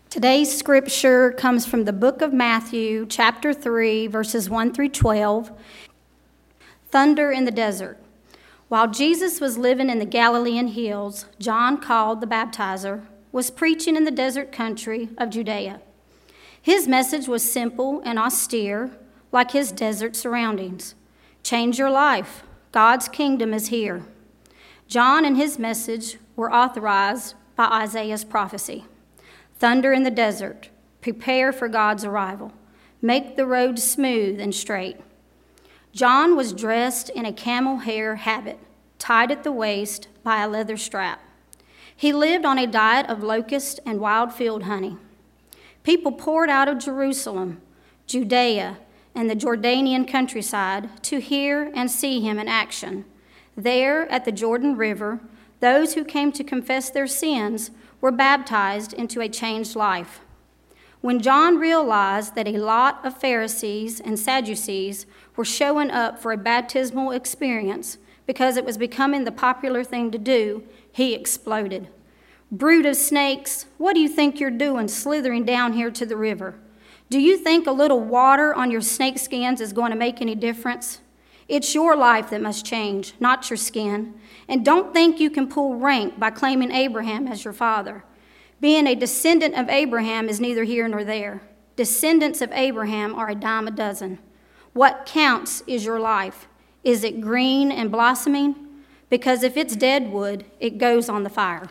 Today's scripture comes from the book of Matthew, chapter 3, verses 1 through 12. Thunder in the desert. While Jesus was living in the Galilean hills, John, called the baptizer, was preaching in the desert country of Judea. His message was simple and austere, like his desert surroundings. Change your life. God's kingdom is here. John and his message were authorized by Isaiah's prophecy. Thunder in the desert. Prepare for God's arrival. Make the road smooth and straight. John was dressed in a camel hair habit, tied at the waist by a leather strap. He lived on a diet of locust and wild field honey. People poured out of Jerusalem, Judea, and the Jordanian countryside to hear and see him in action. There, at the Jordan River, those who came to confess their sins were baptized into a changed life. When John realized that a lot of Pharisees and Sadducees were showing up for a baptismal experience because it was becoming the popular thing to do, he exploded. "Brood of snakes, what do you think you're doing slithering down here to the river? Do you think a little water on your snake skins is going to make any difference? It's your life that must change, not your skin. And don't think you can pull rank by claiming Abraham as your father. Being a descendant of Abraham is neither here nor there. Descendants of Abraham are a dime a dozen. What counts is your life. Is it green and blossoming? Because if it's dead wood, it goes on the fire.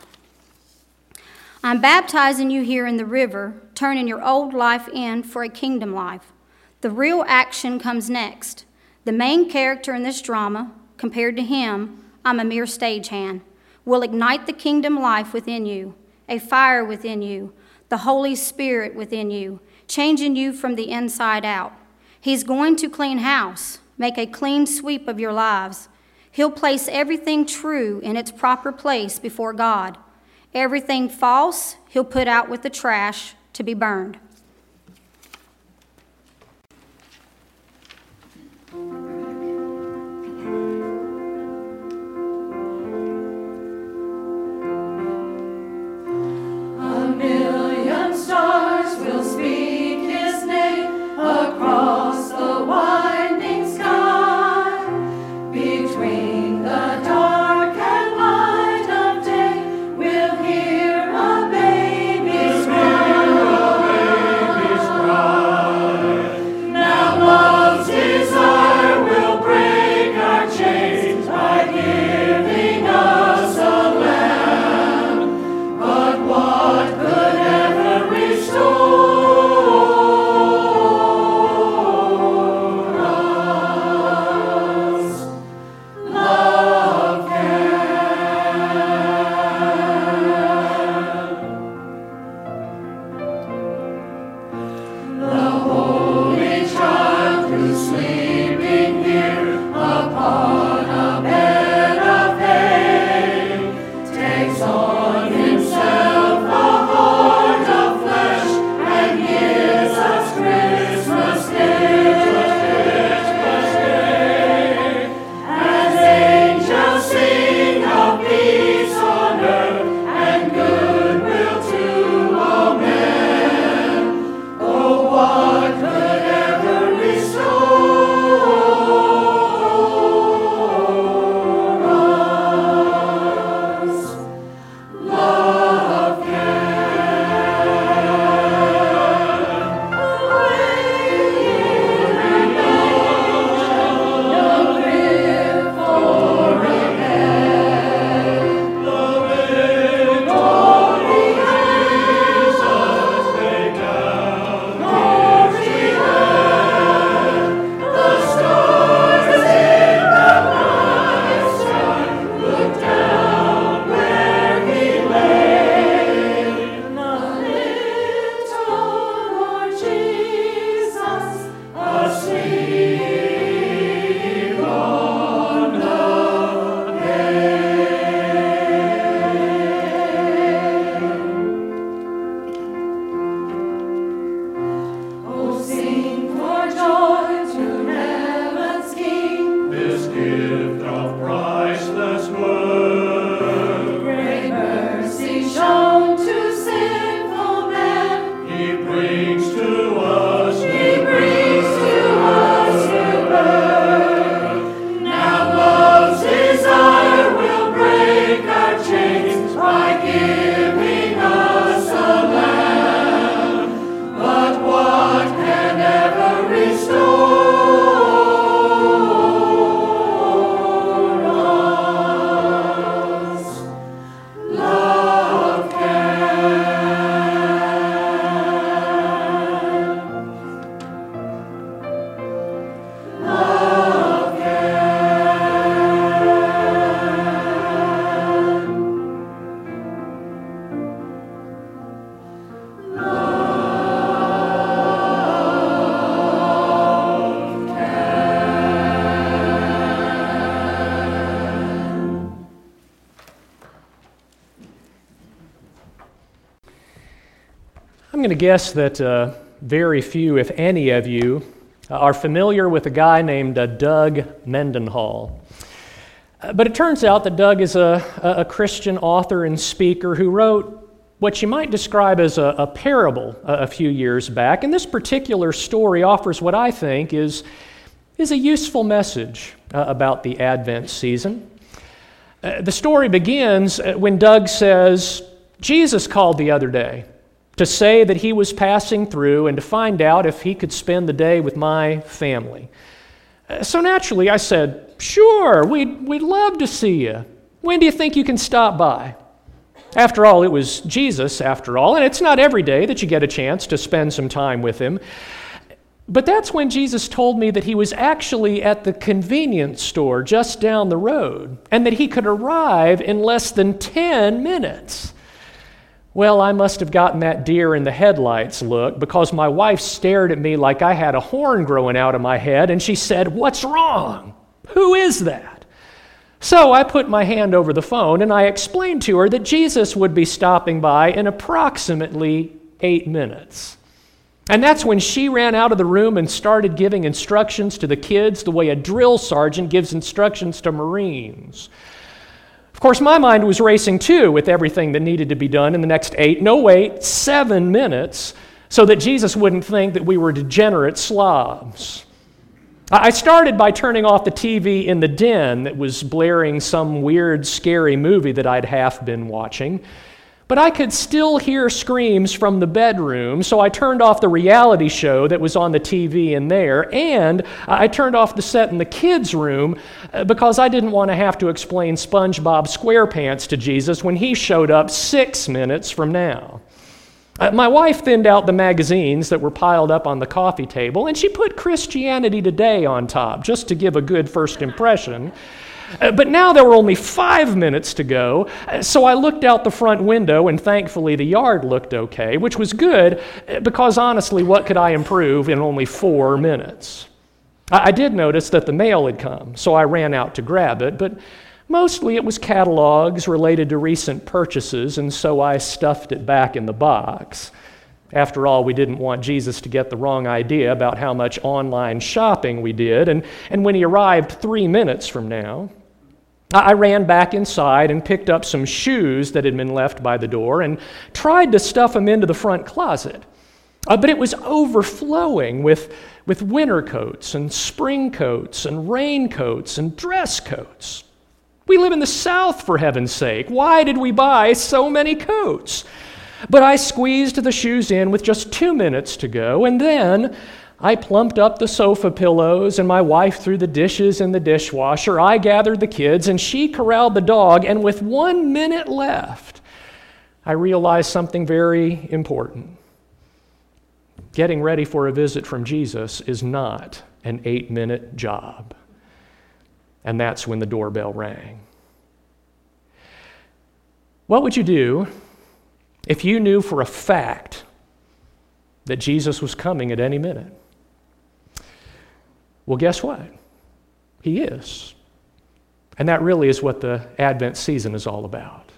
I'm baptizing you here in the river, turning your old life in for a kingdom life. The real action comes next. The main character in this drama, compared to him, I'm a mere stagehand, will ignite the kingdom life within you, a fire within you, the Holy Spirit within you, changing you from the inside out. He's going to clean house, make a clean sweep of your lives. He'll place everything true in its proper place before God. Everything false, he'll put out with the trash to be burned. Stars will speak his name across the winding sky. Between the dark and light of day, we'll hear a baby's cry. I'm going to guess that very few, if any of you, are familiar with a guy named Doug Mendenhall. But it turns out that Doug is a Christian author and speaker who wrote what you might describe as a parable a few years back. And this particular story offers what I think is a useful message about the Advent season. The story begins when Doug says, Jesus called the other day to say that he was passing through and to find out if he could spend the day with my family. So naturally I said, sure, we'd love to see you. When do you think you can stop by? After all, it was Jesus, after all, and it's not every day that you get a chance to spend some time with him. But that's when Jesus told me that he was actually at the convenience store just down the road and that he could arrive in less than 10 minutes. Well, I must have gotten that deer in the headlights look because my wife stared at me like I had a horn growing out of my head and she said, "What's wrong? Who is that?" So I put my hand over the phone and I explained to her that Jesus would be stopping by in approximately 8 minutes. And that's when she ran out of the room and started giving instructions to the kids the way a drill sergeant gives instructions to Marines. Of course, my mind was racing too with everything that needed to be done in the next 7 minutes so that Jesus wouldn't think that we were degenerate slobs. I started by turning off the TV in the den that was blaring some weird, scary movie that I'd half been watching. But I could still hear screams from the bedroom, so I turned off the reality show that was on the TV in there, and I turned off the set in the kids' room because I didn't want to have to explain SpongeBob SquarePants to Jesus when he showed up 6 minutes from now. My wife thinned out the magazines that were piled up on the coffee table, and she put Christianity Today on top just to give a good first impression. But now there were only 5 minutes to go, so I looked out the front window, and thankfully the yard looked okay, which was good, because honestly, what could I improve in only 4 minutes? I did notice that the mail had come, so I ran out to grab it, but mostly it was catalogs related to recent purchases, and so I stuffed it back in the box. After all, we didn't want Jesus to get the wrong idea about how much online shopping we did, and when he arrived 3 minutes from now, I ran back inside and picked up some shoes that had been left by the door and tried to stuff them into the front closet. But it was overflowing with winter coats and spring coats and raincoats and dress coats. We live in the South, for heaven's sake. Why did we buy so many coats? But I squeezed the shoes in with just 2 minutes to go, and then I plumped up the sofa pillows, and my wife threw the dishes in the dishwasher. I gathered the kids, and she corralled the dog, and with 1 minute left, I realized something very important. Getting ready for a visit from Jesus is not an 8-minute job. And that's when the doorbell rang. What would you do if you knew for a fact that Jesus was coming at any minute? Well, guess what? He is. And that really is what the Advent season is all about.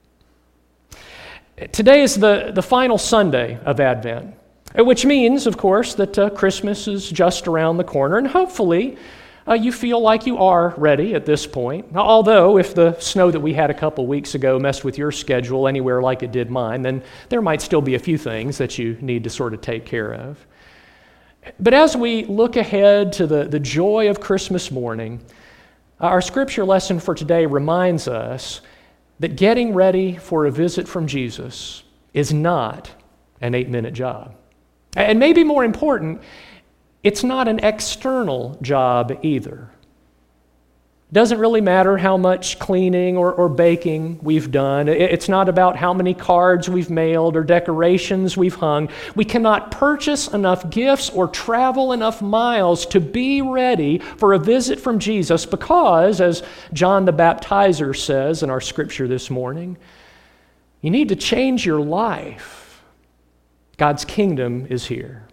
Today is the final Sunday of Advent, which means, of course, that Christmas is just around the corner, and hopefully you feel like you are ready at this point. Although, if the snow that we had a couple weeks ago messed with your schedule anywhere like it did mine, then there might still be a few things that you need to sort of take care of. But as we look ahead to the joy of Christmas morning, our scripture lesson for today reminds us that getting ready for a visit from Jesus is not an 8-minute job. And maybe more important, it's not an external job either. It doesn't really matter how much cleaning or baking we've done. It's not about how many cards we've mailed or decorations we've hung. We cannot purchase enough gifts or travel enough miles to be ready for a visit from Jesus because, as John the Baptizer says in our scripture this morning, you need to change your life. God's kingdom is here.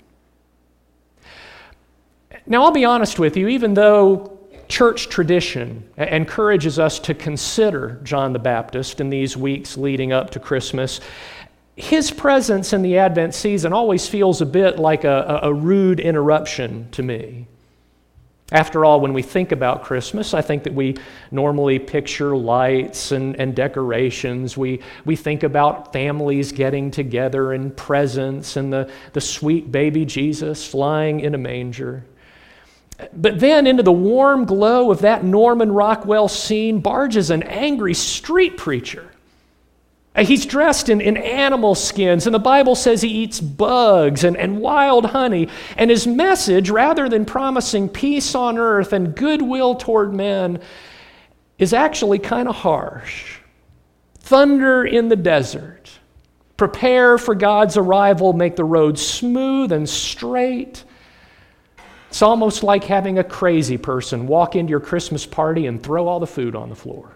Now, I'll be honest with you, even though church tradition encourages us to consider John the Baptist in these weeks leading up to Christmas, His presence in the Advent season always feels a bit like a rude interruption to me. After all, when we think about Christmas, I think that we normally picture lights and decorations. We think about families getting together and presents and the sweet baby Jesus flying in a manger. But then into the warm glow of that Norman Rockwell scene barges an angry street preacher. He's dressed in animal skins, and the Bible says he eats bugs and wild honey. And his message, rather than promising peace on earth and goodwill toward men, is actually kind of harsh. Thunder in the desert. Prepare for God's arrival, make the road smooth and straight. It's almost like having a crazy person walk into your Christmas party and throw all the food on the floor.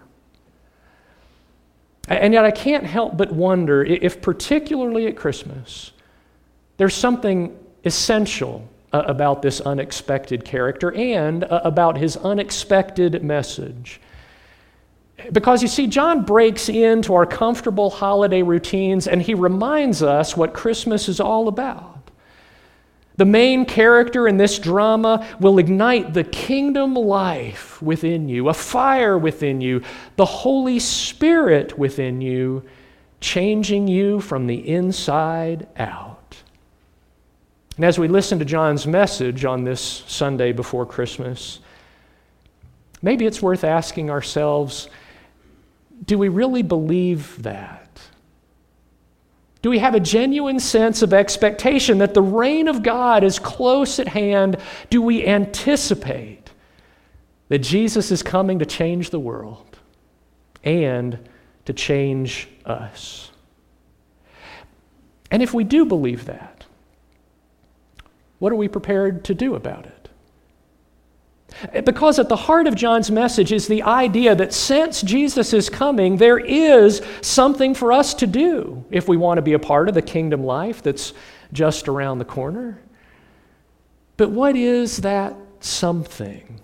And yet I can't help but wonder if, particularly at Christmas, there's something essential about this unexpected character and about his unexpected message. Because you see, John breaks into our comfortable holiday routines and he reminds us what Christmas is all about. The main character in this drama will ignite the kingdom life within you, a fire within you, the Holy Spirit within you, changing you from the inside out. And as we listen to John's message on this Sunday before Christmas, maybe it's worth asking ourselves, do we really believe that? Do we have a genuine sense of expectation that the reign of God is close at hand? Do we anticipate that Jesus is coming to change the world and to change us? And if we do believe that, what are we prepared to do about it? Because at the heart of John's message is the idea that since Jesus is coming, there is something for us to do if we want to be a part of the kingdom life that's just around the corner. But what is that something?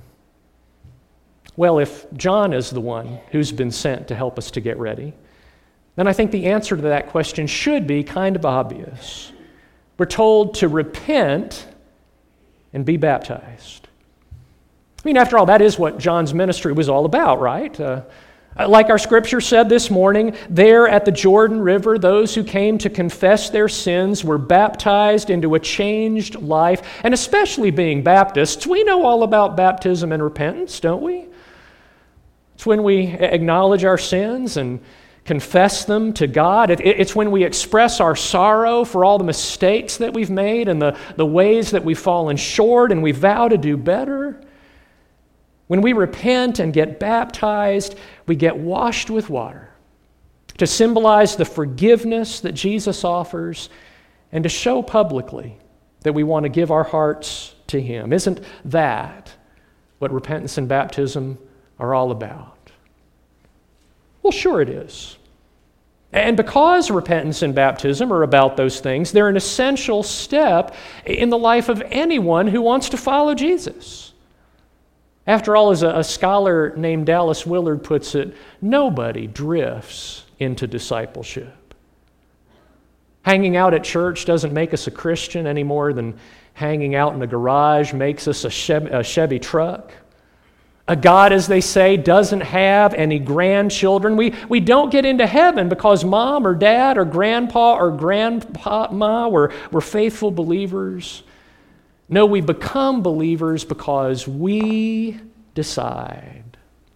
Well, if John is the one who's been sent to help us to get ready, then I think the answer to that question should be kind of obvious. We're told to repent and be baptized. I mean, after all, that is what John's ministry was all about, right? Like our scripture said this morning, there at the Jordan River, those who came to confess their sins were baptized into a changed life. And especially being Baptists, we know all about baptism and repentance, don't we? It's when we acknowledge our sins and confess them to God. It's when we express our sorrow for all the mistakes that we've made and the ways that we've fallen short, and we vow to do better. When we repent and get baptized, we get washed with water to symbolize the forgiveness that Jesus offers and to show publicly that we want to give our hearts to Him. Isn't that what repentance and baptism are all about? Well, sure it is. And because repentance and baptism are about those things, they're an essential step in the life of anyone who wants to follow Jesus. After all, as a scholar named Dallas Willard puts it, nobody drifts into discipleship. Hanging out at church doesn't make us a Christian any more than hanging out in a garage makes us a Chevy truck. A God, as they say, doesn't have any grandchildren. We don't get into heaven because mom or dad or grandpa or grandma were faithful believers. No, we become believers because we decide.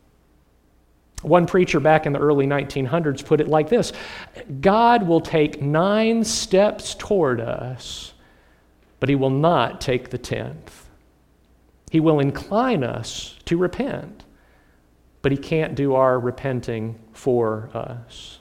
One preacher back in the early 1900s put it like this: God will take 9 steps toward us, but He will not take the 10th. He will incline us to repent, but He can't do our repenting for us.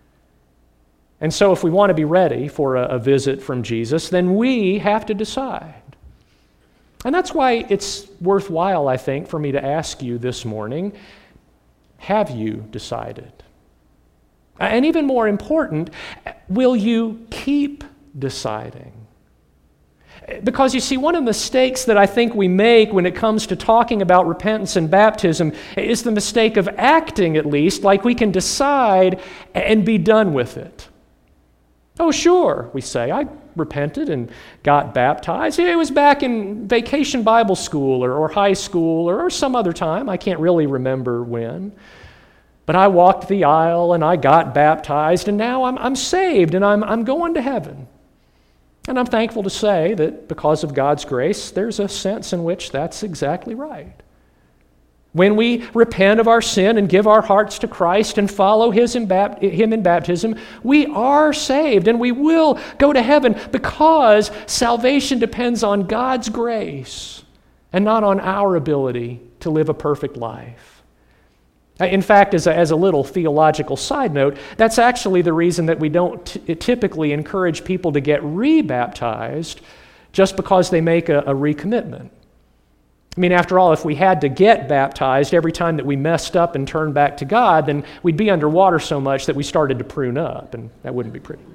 And so if we want to be ready for a visit from Jesus, then we have to decide. And that's why it's worthwhile, I think, for me to ask you this morning, have you decided? And even more important, will you keep deciding? Because you see, one of the mistakes that I think we make when it comes to talking about repentance and baptism is the mistake of acting, at least, like we can decide and be done with it. Oh, sure, we say. I repented and got baptized. It was back in vacation Bible school or high school or some other time. I can't really remember when. But I walked the aisle and I got baptized, and now I'm saved and I'm going to heaven. And I'm thankful to say that because of God's grace, there's a sense in which that's exactly right. When we repent of our sin and give our hearts to Christ and follow Him in baptism, we are saved and we will go to heaven because salvation depends on God's grace and not on our ability to live a perfect life. In fact, as a little theological side note, that's actually the reason that we don't typically encourage people to get rebaptized just because they make a recommitment. I mean, after all, if we had to get baptized every time that we messed up and turned back to God, then we'd be underwater so much that we started to prune up, and that wouldn't be pretty.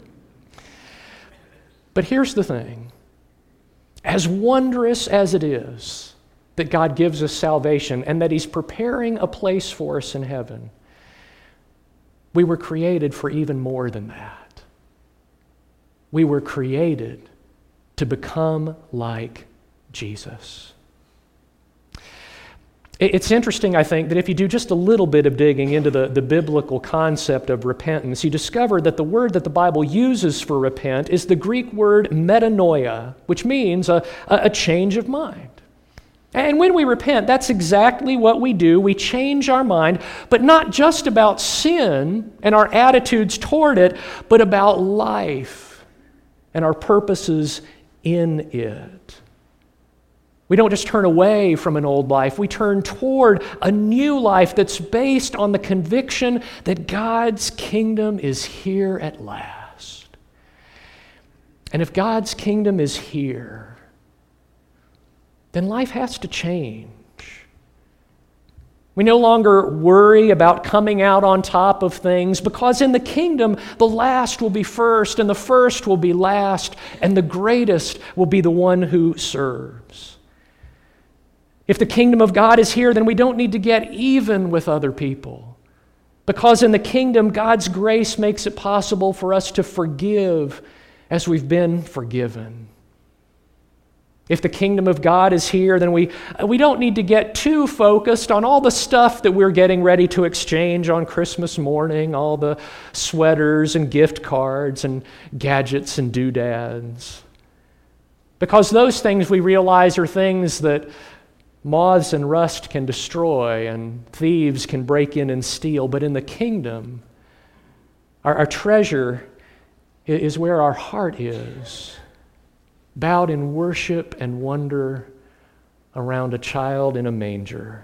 But here's the thing. As wondrous as it is that God gives us salvation and that He's preparing a place for us in heaven, we were created for even more than that. We were created to become like Jesus. It's interesting, I think, that if you do just a little bit of digging into the biblical concept of repentance, you discover that the word that the Bible uses for repent is the Greek word metanoia, which means a change of mind. And when we repent, that's exactly what we do. We change our mind, but not just about sin and our attitudes toward it, but about life and our purposes in it. We don't just turn away from an old life. We turn toward a new life that's based on the conviction that God's kingdom is here at last. And if God's kingdom is here, then life has to change. We no longer worry about coming out on top of things because in the kingdom, the last will be first and the first will be last and the greatest will be the one who serves. If the kingdom of God is here, then we don't need to get even with other people. Because in the kingdom, God's grace makes it possible for us to forgive as we've been forgiven. If the kingdom of God is here, then we don't need to get too focused on all the stuff that we're getting ready to exchange on Christmas morning, all the sweaters and gift cards and gadgets and doodads. Because those things we realize are things that moths and rust can destroy and thieves can break in and steal. But in the kingdom, our treasure is where our heart is, bowed in worship and wonder around a child in a manger.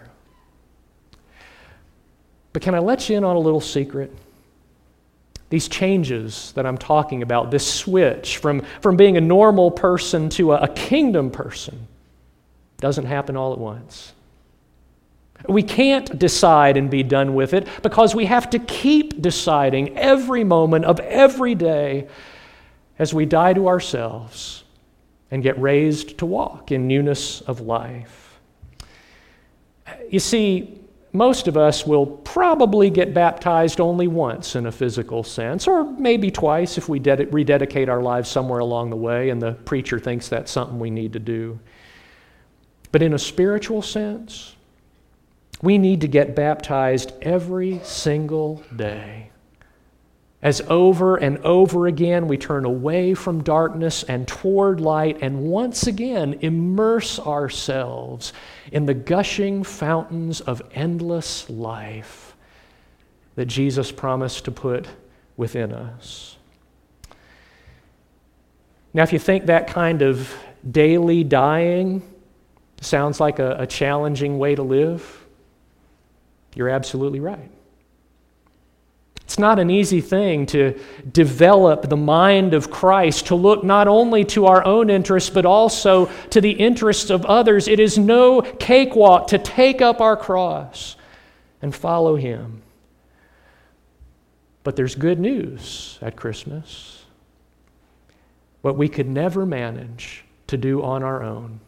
But can I let you in on a little secret? These changes that I'm talking about, this switch from being a normal person to a kingdom person, doesn't happen all at once. We can't decide and be done with it because we have to keep deciding every moment of every day as we die to ourselves and get raised to walk in newness of life. You see, most of us will probably get baptized only once in a physical sense, or maybe twice if we rededicate our lives somewhere along the way and the preacher thinks that's something we need to do. But in a spiritual sense, we need to get baptized every single day. As over and over again we turn away from darkness and toward light and once again immerse ourselves in the gushing fountains of endless life that Jesus promised to put within us. Now, if you think that kind of daily dying sounds like a challenging way to live, you're absolutely right. It's not an easy thing to develop the mind of Christ, to look not only to our own interests, but also to the interests of others. It is no cakewalk to take up our cross and follow Him. But there's good news at Christmas. What we could never manage to do on our own,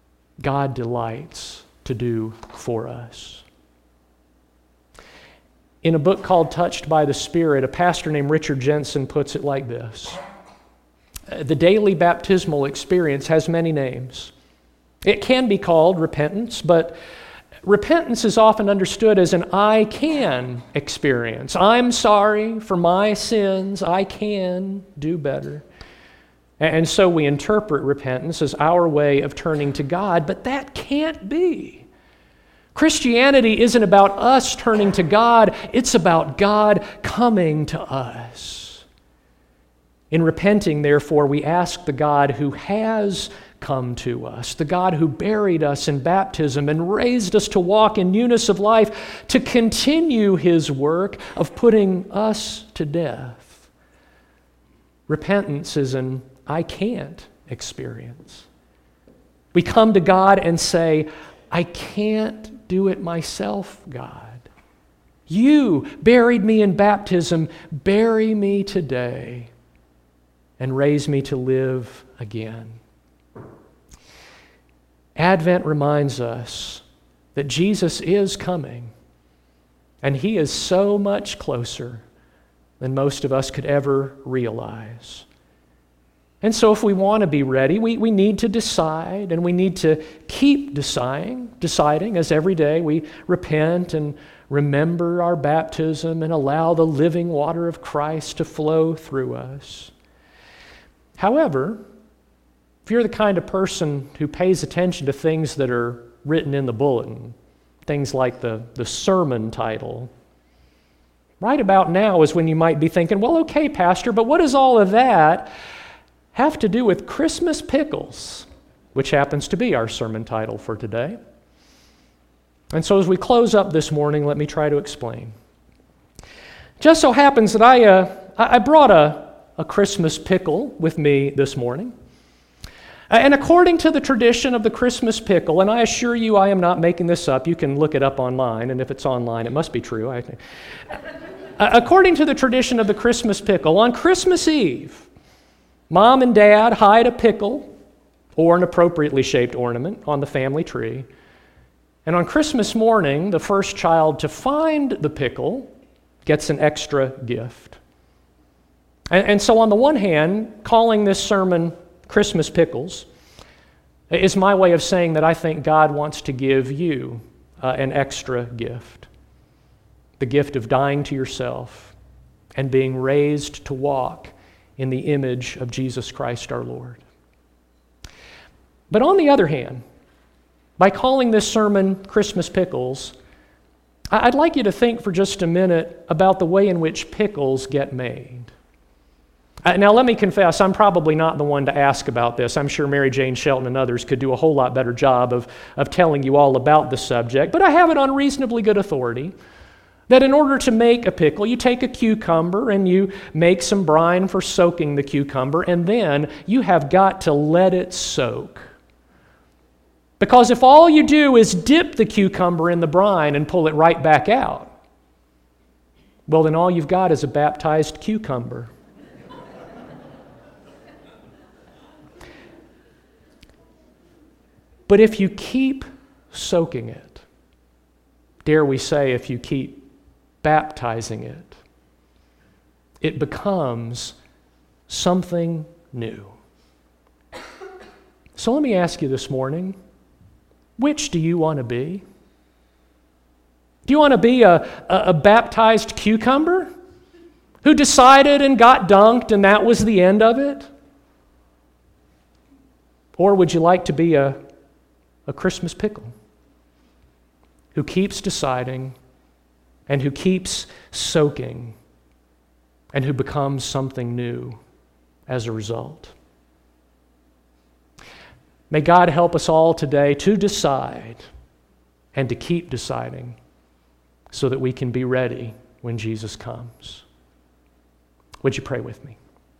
God delights to do for us. In a book called Touched by the Spirit, a pastor named Richard Jensen puts it like this. The daily baptismal experience has many names. It can be called repentance, but repentance is often understood as an I can experience. I'm sorry for my sins. I can do better. And so we interpret repentance as our way of turning to God, but that can't be. Christianity isn't about us turning to God, it's about God coming to us. In repenting, therefore, we ask the God who has come to us, the God who buried us in baptism and raised us to walk in newness of life, to continue His work of putting us to death. Repentance is an I can't experience. We come to God and say, I can't do it myself, God. You buried me in baptism. Bury me today and raise me to live again. Advent reminds us that Jesus is coming, and He is so much closer than most of us could ever realize. And so if we want to be ready, we need to decide, and we need to keep deciding as every day we repent and remember our baptism and allow the living water of Christ to flow through us. However, if you're the kind of person who pays attention to things that are written in the bulletin, things like the sermon title, right about now is when you might be thinking, well, okay, Pastor, but what does all of that have to do with Christmas pickles, which happens to be our sermon title for today? And so as we close up this morning, let me try to explain. Just so happens that I brought a Christmas pickle with me this morning. And according to the tradition of the Christmas pickle, and I assure you I am not making this up, you can look it up online, and if it's online, it must be true, I think. According to the tradition of the Christmas pickle, on Christmas Eve, Mom and Dad hide a pickle or an appropriately shaped ornament on the family tree. And on Christmas morning, the first child to find the pickle gets an extra gift. And so on the one hand, calling this sermon Christmas Pickles is my way of saying that I think God wants to give you an extra gift. The gift of dying to yourself and being raised to walk in the image of Jesus Christ our Lord. But on the other hand, by calling this sermon Christmas Pickles, I'd like you to think for just a minute about the way in which pickles get made. Now, let me confess, I'm probably not the one to ask about this. I'm sure Mary Jane Shelton and others could do a whole lot better job of telling you all about the subject, but I have it on reasonably good authority that in order to make a pickle, you take a cucumber and you make some brine for soaking the cucumber, and then you have got to let it soak. Because if all you do is dip the cucumber in the brine and pull it right back out, well, then all you've got is a baptized cucumber. But if you keep soaking it, dare we say, if you keep baptizing it, it becomes something new. So let me ask you this morning, which do you want to be? Do you want to be a baptized cucumber who decided and got dunked and that was the end of it? Or would you like to be a Christmas pickle who keeps deciding and who keeps soaking and who becomes something new as a result? May God help us all today to decide and to keep deciding so that we can be ready when Jesus comes. Would you pray with me?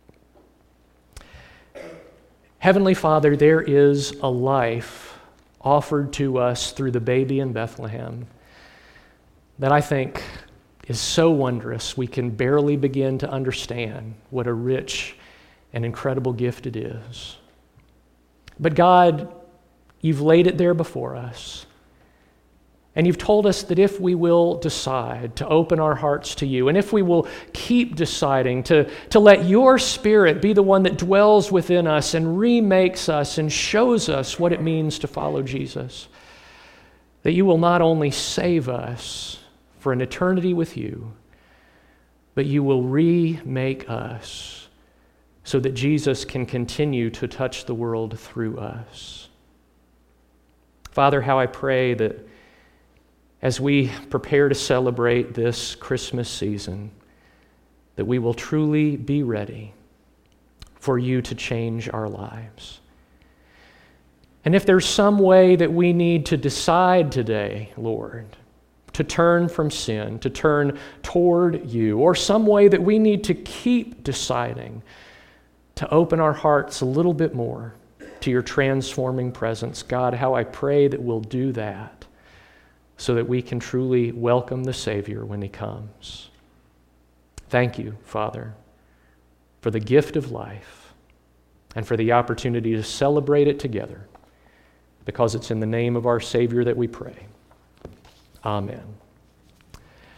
Heavenly Father, there is a life offered to us through the baby in Bethlehem that I think is so wondrous we can barely begin to understand what a rich and incredible gift it is. But God, you've laid it there before us. And you've told us that if we will decide to open our hearts to you, and if we will keep deciding to let your Spirit be the one that dwells within us and remakes us and shows us what it means to follow Jesus, that you will not only save us for an eternity with you, but you will remake us so that Jesus can continue to touch the world through us. Father, how I pray that as we prepare to celebrate this Christmas season, that we will truly be ready for you to change our lives. And if there's some way that we need to decide today, Lord, to turn from sin, to turn toward you, or some way that we need to keep deciding to open our hearts a little bit more to your transforming presence, God, how I pray that we'll do that, so that we can truly welcome the Savior when he comes. Thank you, Father, for the gift of life and for the opportunity to celebrate it together, because it's in the name of our Savior that we pray. Amen.